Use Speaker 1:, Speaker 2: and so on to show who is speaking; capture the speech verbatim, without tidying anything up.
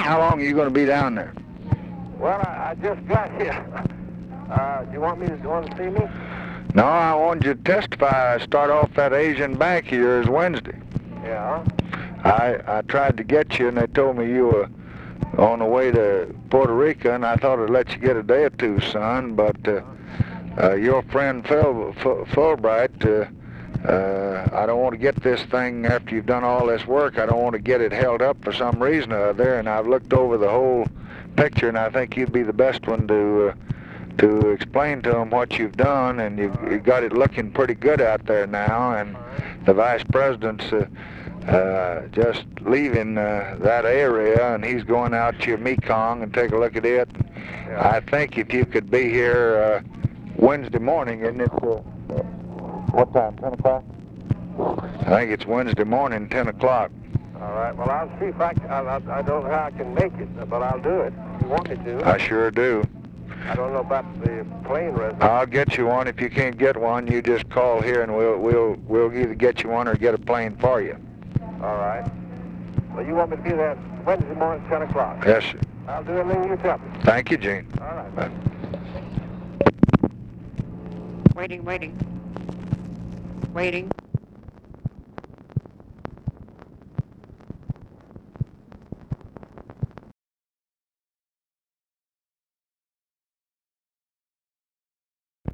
Speaker 1: how long are you going to be down there?
Speaker 2: Well, I, I just got here. Uh, do you want me to, do you want to see me?
Speaker 1: No, I wanted you to testify. I start off that Asian bank of yours Wednesday.
Speaker 2: Yeah.
Speaker 1: I, I tried to get you, and they told me you were on the way to Puerto Rico, and I thought I'd let you get a day or two, son, but uh, uh, your friend Phil, Phil, Fulbright, uh, uh, I don't want to get this thing after you've done all this work. I don't want to get it held up for some reason or other, and I've looked over the whole picture, and I think you'd be the best one to uh, to explain to them what you've done, and you've, you've got it looking pretty good out there now, and the Vice President's uh, uh, just leaving uh, that area, and he's going out to your Mekong and take a look at it.
Speaker 2: Yeah.
Speaker 1: I think if you could be here uh, Wednesday morning, isn't it? Uh, what time, ten o'clock? I think it's Wednesday morning, ten o'clock.
Speaker 2: All right. Well, I'll see if I can. I, I don't know how I can make it, but I'll do it if you want me to.
Speaker 1: I sure do.
Speaker 2: I don't know about the plane reservation.
Speaker 1: I'll get you one. If you can't get one, you just call here, and we'll we'll we'll either get you one or get a plane for you.
Speaker 2: All right. Well, you want me to be there Wednesday morning, ten o'clock?
Speaker 1: Yes, sir.
Speaker 2: I'll do everything you tell me.
Speaker 1: Thank you, Gene.
Speaker 2: All right.
Speaker 1: Bye.
Speaker 3: Waiting, waiting. Waiting.